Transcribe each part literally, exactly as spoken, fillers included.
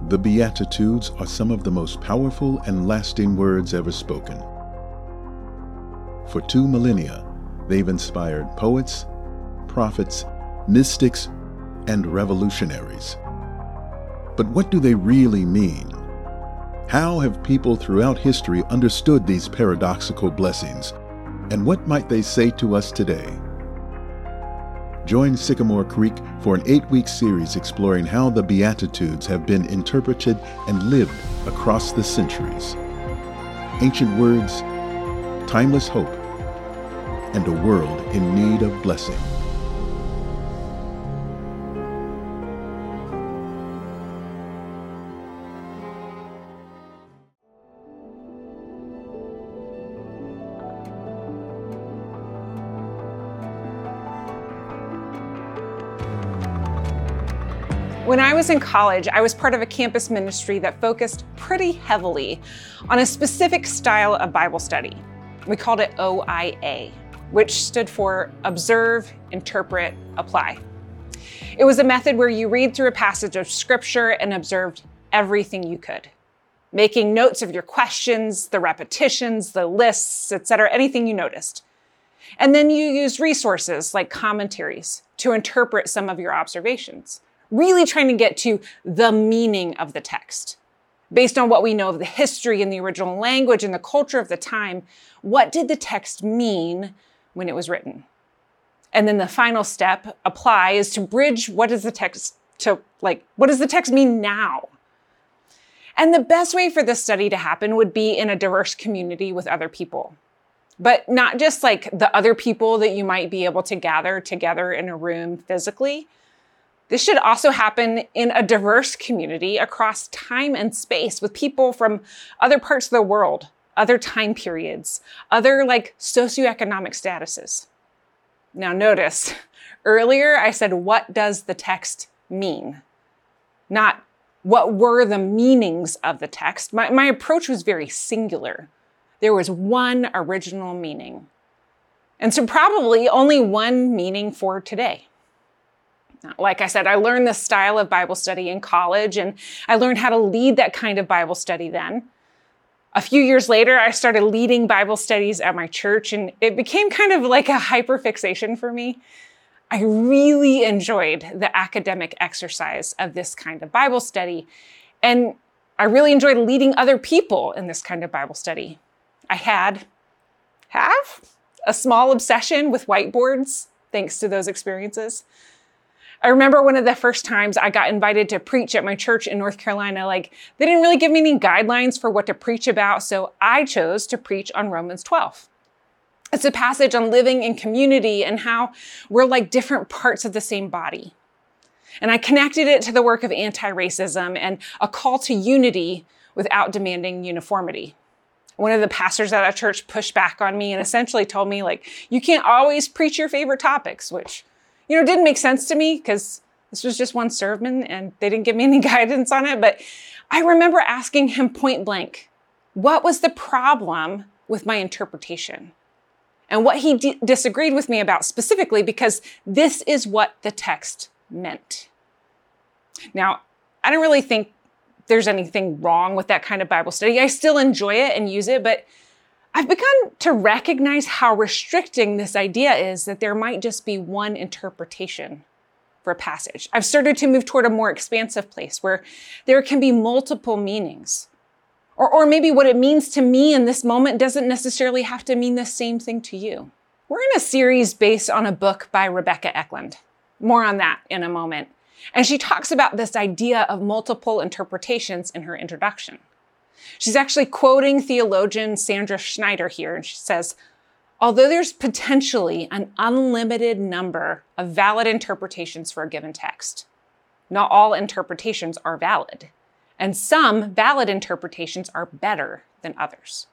The Beatitudes are some of the most powerful and lasting words ever spoken. For two millennia, they've inspired poets, prophets, mystics, and revolutionaries. But what do they really mean? How have people throughout history understood these paradoxical blessings? And what might they say to us today? Join Sycamore Creek for an eight-week series exploring how the Beatitudes have been interpreted and lived across the centuries. Ancient words, timeless hope, and a world in need of blessing. When I was in college, I was part of a campus ministry that focused pretty heavily on a specific style of Bible study. We called it O I A, which stood for Observe, Interpret, Apply. It was a method where you read through a passage of scripture and observed everything you could, making notes of your questions, the repetitions, the lists, et cetera, anything you noticed. And then you used resources like commentaries to interpret some of your observations, really trying to get to the meaning of the text. Based on what we know of the history and the original language and the culture of the time, what did the text mean when it was written? And then the final step, apply, is to bridge what does the text to like, what does the text mean now? And the best way for this study to happen would be in a diverse community with other people. But not just like the other people that you might be able to gather together in a room physically. This should also happen in a diverse community across time and space with people from other parts of the world, other time periods, other like socioeconomic statuses. Now notice, earlier I said, what does the text mean? Not what were the meanings of the text. My, my approach was very singular. There was one original meaning. And so probably only one meaning for today. Like I said, I learned this style of Bible study in college, and I learned how to lead that kind of Bible study then. A few years later, I started leading Bible studies at my church, and it became kind of like a hyperfixation for me. I really enjoyed the academic exercise of this kind of Bible study, and I really enjoyed leading other people in this kind of Bible study. I had, have, a small obsession with whiteboards, thanks to those experiences. I remember one of the first times I got invited to preach at my church in North Carolina, like they didn't really give me any guidelines for what to preach about, so I chose to preach on Romans twelve. It's a passage on living in community and how we're like different parts of the same body. And I connected it to the work of anti-racism and a call to unity without demanding uniformity. One of the pastors at our church pushed back on me and essentially told me, like, you can't always preach your favorite topics, which You know, it didn't make sense to me because this was just one sermon and they didn't give me any guidance on it. But I remember asking him point blank, what was the problem with my interpretation? And what he d- disagreed with me about specifically, because this is what the text meant. Now, I don't really think there's anything wrong with that kind of Bible study. I still enjoy it and use it, but I've begun to recognize how restricting this idea is that there might just be one interpretation for a passage. I've started to move toward a more expansive place where there can be multiple meanings. Or, or maybe what it means to me in this moment doesn't necessarily have to mean the same thing to you. We're in a series based on a book by Rebecca Eklund. More on that in a moment. And she talks about this idea of multiple interpretations in her introduction. She's actually quoting theologian Sandra Schneider here, and she says, although there's potentially an unlimited number of valid interpretations for a given text, not all interpretations are valid, and some valid interpretations are better than others.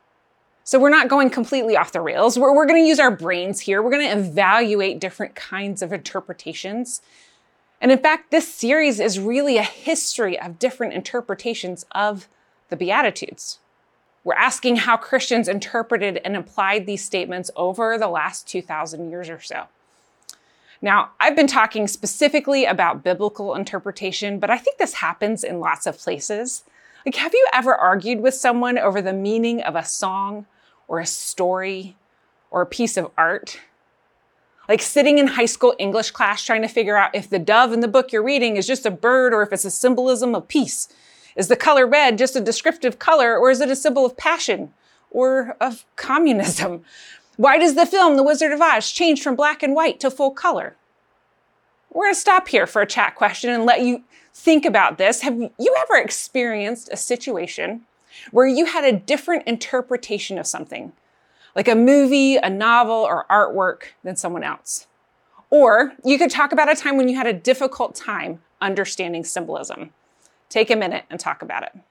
So we're not going completely off the rails. We're, we're going to use our brains here. We're going to evaluate different kinds of interpretations. And in fact, this series is really a history of different interpretations of the Beatitudes. We're asking how Christians interpreted and applied these statements over the last two thousand years or so. Now, I've been talking specifically about biblical interpretation, but I think this happens in lots of places. Like, have you ever argued with someone over the meaning of a song or a story or a piece of art? Like sitting in high school English class trying to figure out if the dove in the book you're reading is just a bird or if it's a symbolism of peace. Is the color red just a descriptive color, or is it a symbol of passion or of communism? Why does the film The Wizard of Oz change from black and white to full color? We're going to stop here for a chat question and let you think about this. Have you ever experienced a situation where you had a different interpretation of something, like a movie, a novel, or artwork than someone else? Or you could talk about a time when you had a difficult time understanding symbolism. Take a minute and talk about it.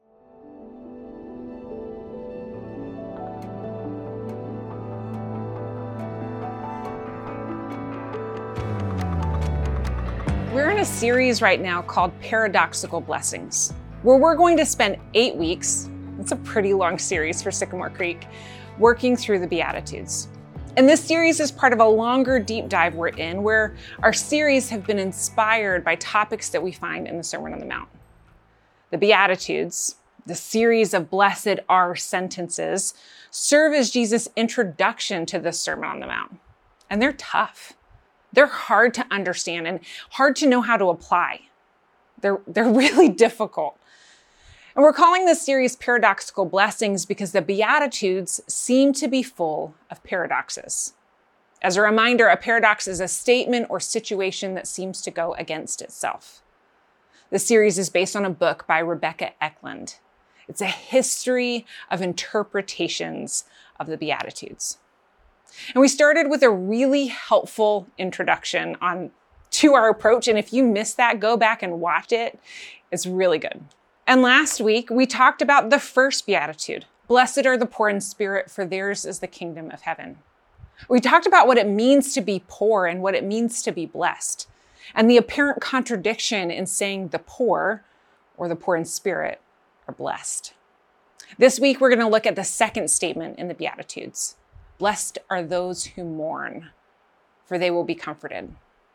We're in a series right now called Paradoxical Blessings, where we're going to spend eight weeks, it's a pretty long series for Sycamore Creek, working through the Beatitudes. And this series is part of a longer deep dive we're in, where our series have been inspired by topics that we find in the Sermon on the Mount. The Beatitudes, the series of blessed are sentences, serve as Jesus' introduction to the Sermon on the Mount. And they're tough. They're hard to understand and hard to know how to apply. They're, they're really difficult. And we're calling this series Paradoxical Blessings because the Beatitudes seem to be full of paradoxes. As a reminder, a paradox is a statement or situation that seems to go against itself. The series is based on a book by Rebecca Eklund. It's a history of interpretations of the Beatitudes. And we started with a really helpful introduction on to our approach. And if you missed that, go back and watch it. It's really good. And last week, we talked about the first Beatitude. Blessed are the poor in spirit, for theirs is the kingdom of heaven. We talked about what it means to be poor and what it means to be blessed, and the apparent contradiction in saying the poor, or the poor in spirit, are blessed. This week, we're going to look at the second statement in the Beatitudes. Blessed are those who mourn, for they will be comforted.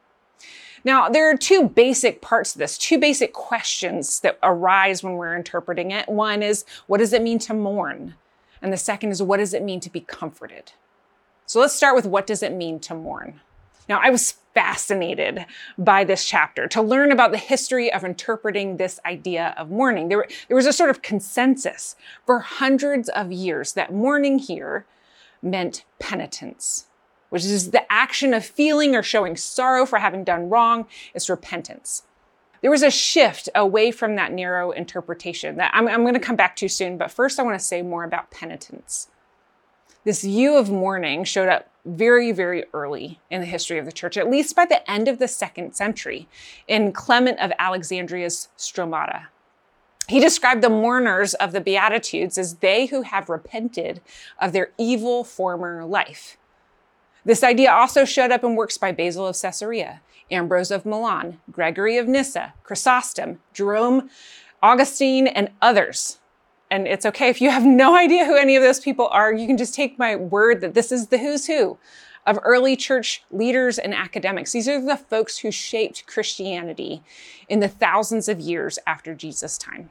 Now, there are two basic parts to this, two basic questions that arise when we're interpreting it. One is, what does it mean to mourn? And the second is, what does it mean to be comforted? So let's start with, what does it mean to mourn? Now, I was fascinated by this chapter to learn about the history of interpreting this idea of mourning. There, there was a sort of consensus for hundreds of years that mourning here meant penitence, which is the action of feeling or showing sorrow for having done wrong. It's repentance. There was a shift away from that narrow interpretation that I'm, I'm going to come back to soon, but first I want to say more about penitence. This view of mourning showed up very, very early in the history of the church, at least by the end of the second century, in Clement of Alexandria's Stromata. He described the mourners of the Beatitudes as they who have repented of their evil former life. This idea also showed up in works by Basil of Caesarea, Ambrose of Milan, Gregory of Nyssa, Chrysostom, Jerome, Augustine, and others. And it's okay if you have no idea who any of those people are, you can just take my word that this is the who's who of early church leaders and academics. These are the folks who shaped Christianity in the thousands of years after Jesus' time.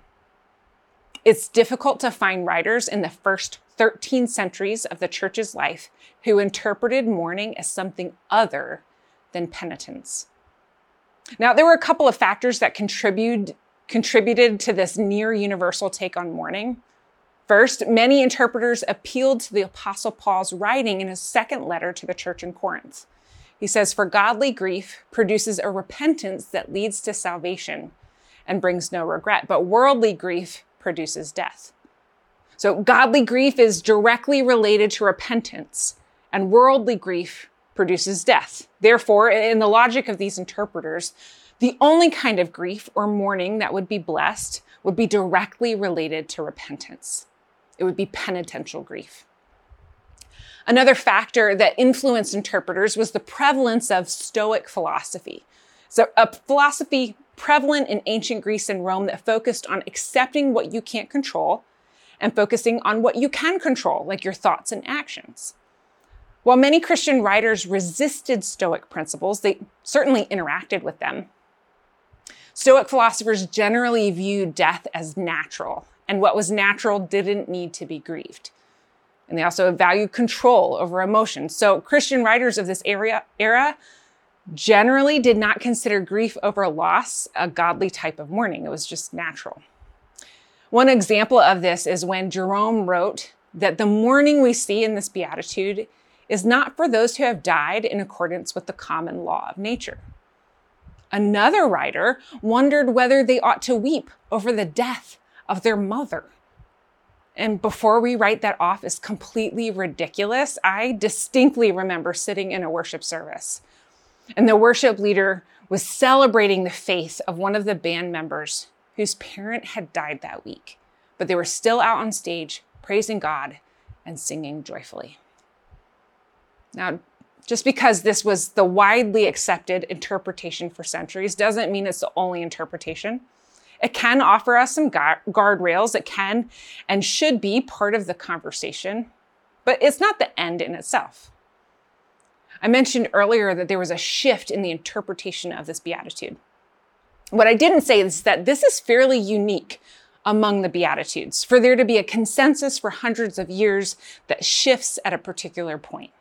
It's difficult to find writers in the first thirteen centuries of the church's life who interpreted mourning as something other than penitence. Now, there were a couple of factors that contributed contributed to this near universal take on mourning. First, many interpreters appealed to the Apostle Paul's writing in his second letter to the church in Corinth. He says, "For godly grief produces a repentance that leads to salvation and brings no regret, but worldly grief produces death." So godly grief is directly related to repentance, and worldly grief produces death. Therefore, in the logic of these interpreters, the only kind of grief or mourning that would be blessed would be directly related to repentance. It would be penitential grief. Another factor that influenced interpreters was the prevalence of Stoic philosophy. So a philosophy prevalent in ancient Greece and Rome that focused on accepting what you can't control and focusing on what you can control, like your thoughts and actions. While many Christian writers resisted Stoic principles, they certainly interacted with them. Stoic philosophers generally viewed death as natural, and what was natural didn't need to be grieved. And they also valued control over emotions. So Christian writers of this era, era generally did not consider grief over loss a godly type of mourning. It was just natural. One example of this is when Jerome wrote that the mourning we see in this beatitude is not for those who have died in accordance with the common law of nature. Another writer wondered whether they ought to weep over the death of their mother. And before we write that off as completely ridiculous, I distinctly remember sitting in a worship service, and the worship leader was celebrating the faith of one of the band members whose parent had died that week, but they were still out on stage praising God and singing joyfully. Now, just because this was the widely accepted interpretation for centuries doesn't mean it's the only interpretation. It can offer us some gu- guardrails. It can and should be part of the conversation, but it's not the end in itself. I mentioned earlier that there was a shift in the interpretation of this beatitude. What I didn't say is that this is fairly unique among the Beatitudes, for there to be a consensus for hundreds of years that shifts at a particular point.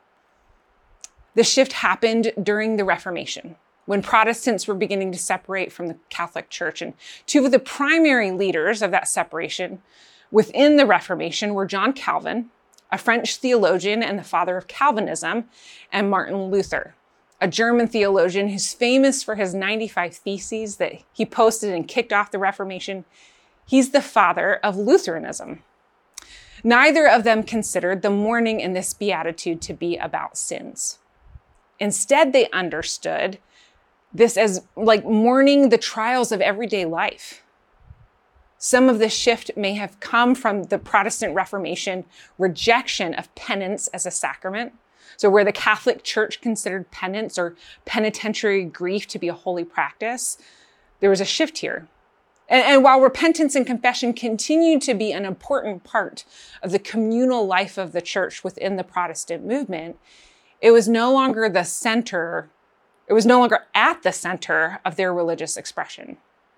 The shift happened during the Reformation, when Protestants were beginning to separate from the Catholic Church. And two of the primary leaders of that separation within the Reformation were John Calvin, a French theologian and the father of Calvinism, and Martin Luther, a German theologian who's famous for his ninety-five theses that he posted and kicked off the Reformation. He's the father of Lutheranism. Neither of them considered the mourning in this beatitude to be about sins. Instead, they understood this as like mourning the trials of everyday life. Some of the shift may have come from the Protestant Reformation rejection of penance as a sacrament. So where the Catholic Church considered penance or penitentiary grief to be a holy practice, there was a shift here. And, and while repentance and confession continued to be an important part of the communal life of the church within the Protestant movement, it was no longer the center, it was no longer at the center of their religious expression.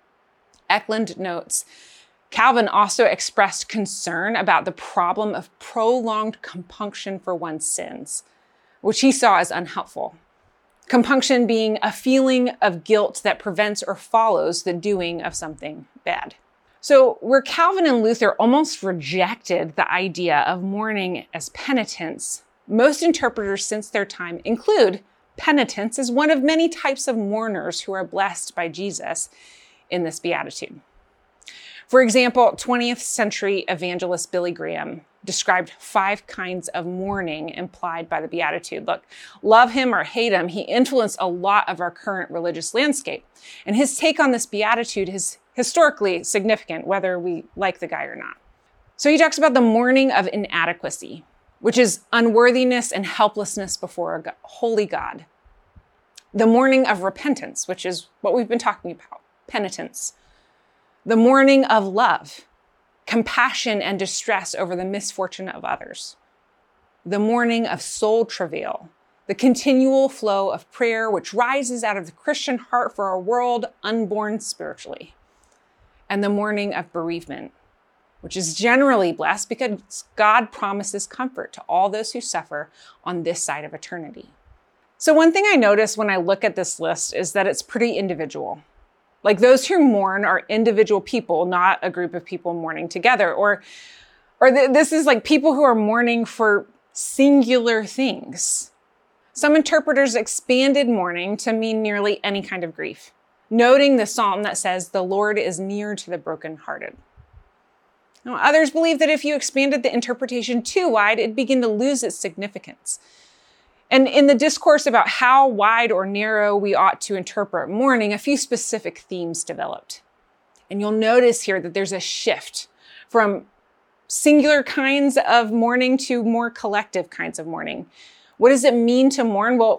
Eklund notes, Calvin also expressed concern about the problem of prolonged compunction for one's sins, which he saw as unhelpful. Compunction being a feeling of guilt that prevents or follows the doing of something bad. So where Calvin and Luther almost rejected the idea of mourning as penitence, most interpreters since their time include penitence as one of many types of mourners who are blessed by Jesus in this beatitude. For example, twentieth century evangelist Billy Graham described five kinds of mourning implied by the beatitude. Look, love him or hate him, he influenced a lot of our current religious landscape. And his take on this beatitude is historically significant, whether we like the guy or not. So he talks about the mourning of inadequacy, which is unworthiness and helplessness before a holy God. The mourning of repentance, which is what we've been talking about, penitence. The mourning of love, compassion and distress over the misfortune of others. The mourning of soul travail, the continual flow of prayer which rises out of the Christian heart for a world unborn spiritually. And the mourning of bereavement, which is generally blessed because God promises comfort to all those who suffer on this side of eternity. So one thing I notice when I look at this list is that it's pretty individual. Like those who mourn are individual people, not a group of people mourning together. Or, or th- this is like people who are mourning for singular things. Some interpreters expanded mourning to mean nearly any kind of grief, noting the psalm that says, "The Lord is near to the brokenhearted." Now, others believe that if you expanded the interpretation too wide, it'd begin to lose its significance. And in the discourse about how wide or narrow we ought to interpret mourning, a few specific themes developed. And you'll notice here that there's a shift from singular kinds of mourning to more collective kinds of mourning. What does it mean to mourn? Well,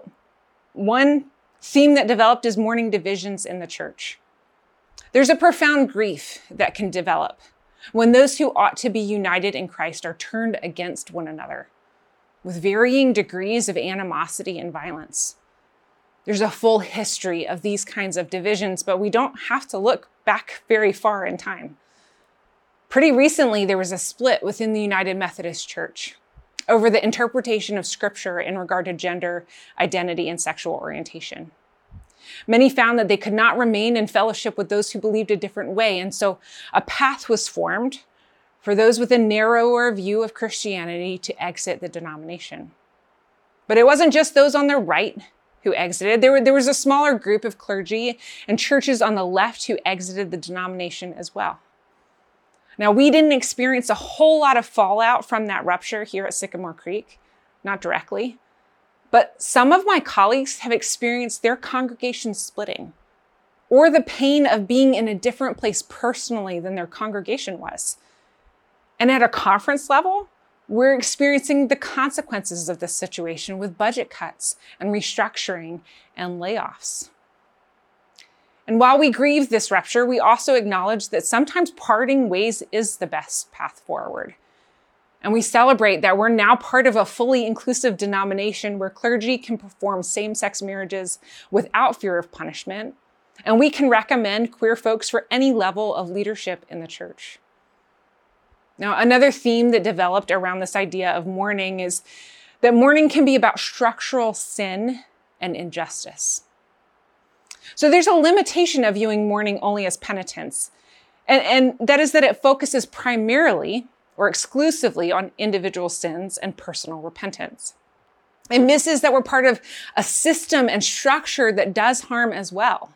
one theme that developed is mourning divisions in the church. There's a profound grief that can develop when those who ought to be united in Christ are turned against one another. with varying degrees of animosity and violence. There's a full history of these kinds of divisions, but we don't have to look back very far in time. Pretty recently, there was a split within the United Methodist Church over the interpretation of Scripture in regard to gender, identity, and sexual orientation. Many found that they could not remain in fellowship with those who believed a different way, and so a path was formed for those with a narrower view of Christianity to exit the denomination. But it wasn't just those on the right who exited. There, were, there was a smaller group of clergy and churches on the left who exited the denomination as well. Now, we didn't experience a whole lot of fallout from that rupture here at Sycamore Creek, not directly, but some of my colleagues have experienced their congregation splitting, or the pain of being in a different place personally than their congregation was. And at a conference level, we're experiencing the consequences of this situation with budget cuts and restructuring and layoffs. And while we grieve this rupture, we also acknowledge that sometimes parting ways is the best path forward. And we celebrate that we're now part of a fully inclusive denomination where clergy can perform same-sex marriages without fear of punishment, and we can recommend queer folks for any level of leadership in the church. Now, another theme that developed around this idea of mourning is that mourning can be about structural sin and injustice. So there's a limitation of viewing mourning only as penitence, and, and that is that it focuses primarily or exclusively on individual sins and personal repentance. It misses that we're part of a system and structure that does harm as well.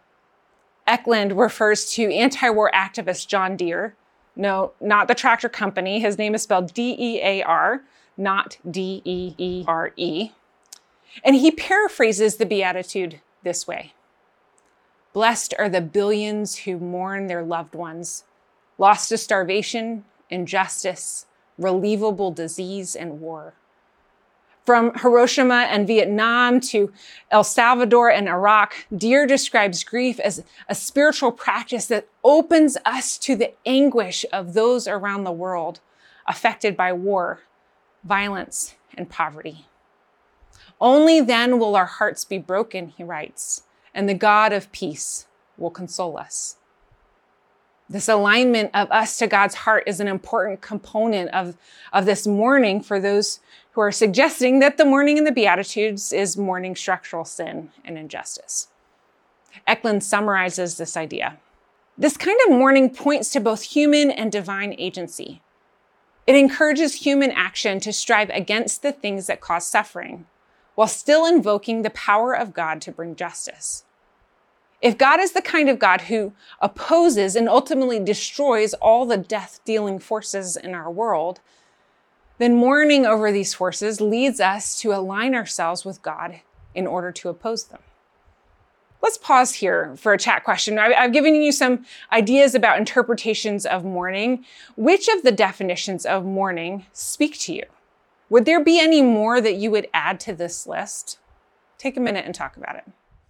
Eklund refers to anti-war activist John Deere. No, not the tractor company. His name is spelled D E A R, not D E E R E. And he paraphrases the Beatitude this way. Blessed are the billions who mourn their loved ones, lost to starvation, injustice, relievable disease, and war. From Hiroshima and Vietnam to El Salvador and Iraq, Deere describes grief as a spiritual practice that opens us to the anguish of those around the world affected by war, violence, and poverty. Only then will our hearts be broken, he writes, and the God of peace will console us. This alignment of us to God's heart is an important component of, of this mourning for those who are suggesting that the mourning in the Beatitudes is mourning structural sin and injustice. Eklund summarizes this idea. This kind of mourning points to both human and divine agency. It encourages human action to strive against the things that cause suffering, while still invoking the power of God to bring justice. If God is the kind of God who opposes and ultimately destroys all the death-dealing forces in our world, then mourning over these forces leads us to align ourselves with God in order to oppose them. Let's pause here for a chat question. I've given you some ideas about interpretations of mourning. Which of the definitions of mourning speak to you? Would there be any more that you would add to this list? Take a minute and talk about it.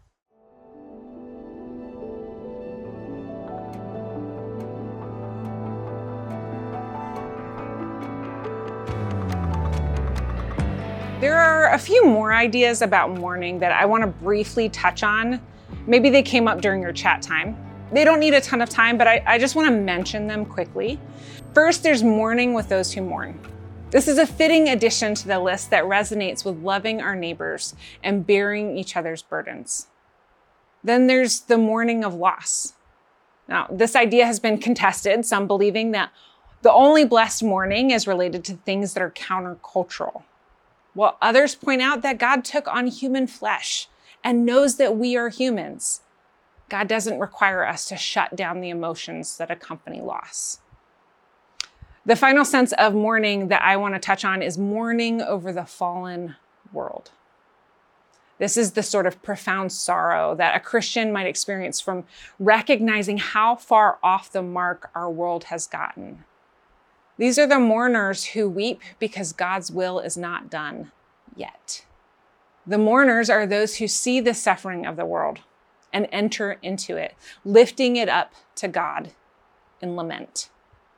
There are a few more ideas about mourning that I want to briefly touch on. Maybe they came up during your chat time. They don't need a ton of time, but I, I just want to mention them quickly. First, there's mourning with those who mourn. This is a fitting addition to the list that resonates with loving our neighbors and bearing each other's burdens. Then there's the mourning of loss. Now, this idea has been contested, some believing that the only blessed mourning is related to things that are countercultural, while others point out that God took on human flesh and knows that we are humans. God doesn't require us to shut down the emotions that accompany loss. The final sense of mourning that I want to touch on is mourning over the fallen world. This is the sort of profound sorrow that a Christian might experience from recognizing how far off the mark our world has gotten. These are the mourners who weep because God's will is not done yet. The mourners are those who see the suffering of the world and enter into it, lifting it up to God in lament.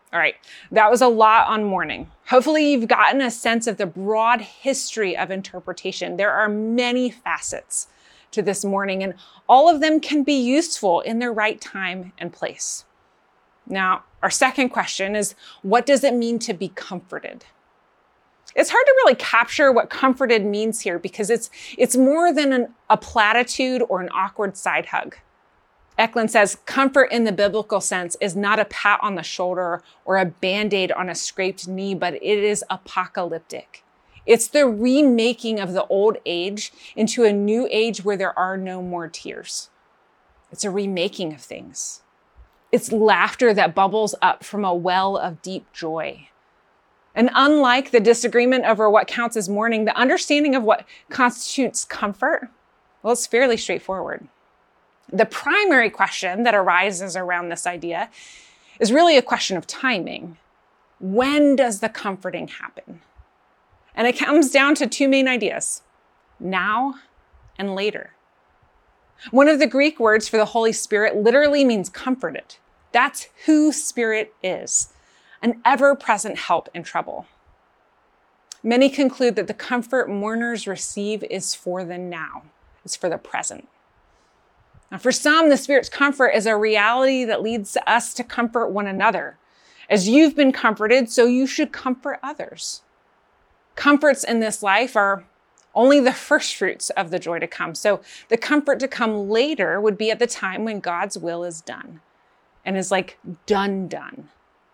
All right, that was a lot on mourning. Hopefully you've gotten a sense of the broad history of interpretation. There are many facets to this mourning, and all of them can be useful in their right time and place. Now, our second question is, what does it mean to be comforted? It's hard to really capture what comforted means here because it's, it's more than an, a platitude or an awkward side hug. Eklund says, comfort in the biblical sense is not a pat on the shoulder or a Band-Aid on a scraped knee, but it is apocalyptic. It's the remaking of the old age into a new age where there are no more tears. It's a remaking of things. It's laughter that bubbles up from a well of deep joy. And unlike the disagreement over what counts as mourning, the understanding of what constitutes comfort, well, it's fairly straightforward. The primary question that arises around this idea is really a question of timing. When does the comforting happen? And it comes down to two main ideas, now and later. One of the Greek words for the Holy Spirit literally means comforted. That's who Spirit is, an ever-present help in trouble. Many conclude that the comfort mourners receive is for the now, it's for the present. Now, for some, the Spirit's comfort is a reality that leads us to comfort one another. As you've been comforted, so you should comfort others. Comforts in this life are only the first fruits of the joy to come. So the comfort to come later would be at the time when God's will is done and is like done, done.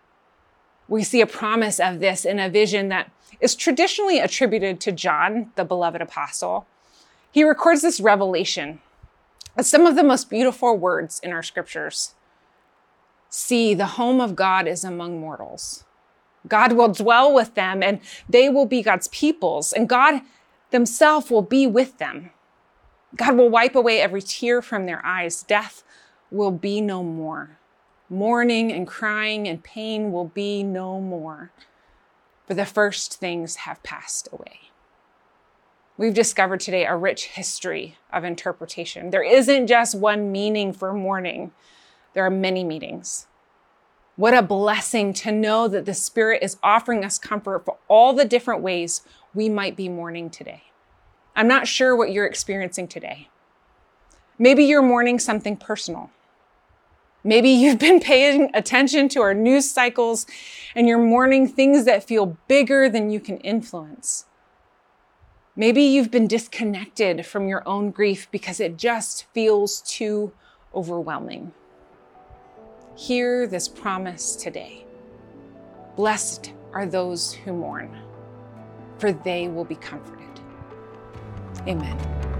We see a promise of this in a vision that is traditionally attributed to John, the beloved apostle. He records this revelation. It's some of the most beautiful words in our scriptures. See, the home of God is among mortals. God will dwell with them and they will be God's peoples, and God himself will be with them. God will wipe away every tear from their eyes. Death will be no more. Mourning and crying and pain will be no more, for the first things have passed away. We've discovered today a rich history of interpretation. There isn't just one meaning for mourning. There are many meanings. What a blessing to know that the Spirit is offering us comfort for all the different ways we might be mourning today. I'm not sure what you're experiencing today. Maybe you're mourning something personal. Maybe you've been paying attention to our news cycles and you're mourning things that feel bigger than you can influence. Maybe you've been disconnected from your own grief because it just feels too overwhelming. Hear this promise today. Blessed are those who mourn, for they will be comforted. Amen.